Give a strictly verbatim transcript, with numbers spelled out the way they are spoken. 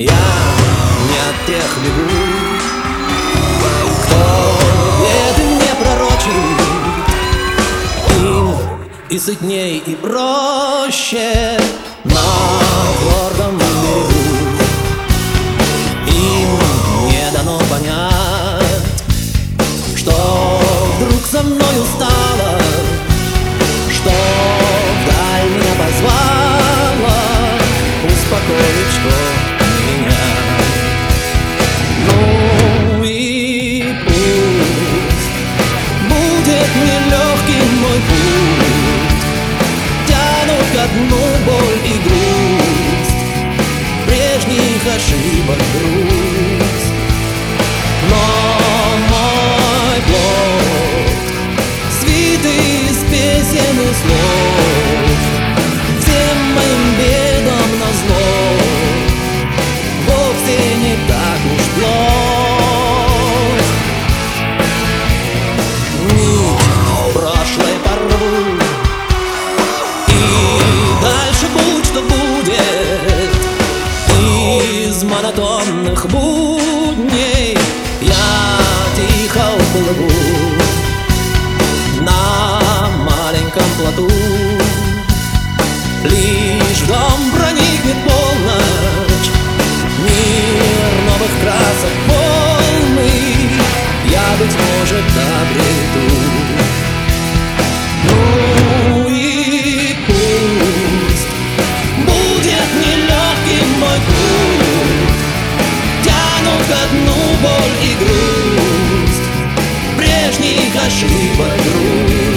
Я не от тех бегу, кто беды мне пророчит. Им и сытней, и проще на твердом берегу. Им не дано понять, что вдруг со мною стало, что вдаль меня позвала успокоить, что меня. Ну и пусть будет нелегким мой путь, тянут ко дну боль и грусть, прежних ошибок грусть. Но мой плод свитый из песен и слов, всем моим бедам назло, вовсе не так уж плох. Нить прошлой порву, и дальше будь что будет. Из монотонных будней я тихо уплыву на маленьком плоту. Лишь в дом проникнет полночь, мир новых красок полный, я, быть может, обрету. Ну и пусть будет нелегким мой путь, тянут ко дну боль и грусть, прежних ошибок грусть.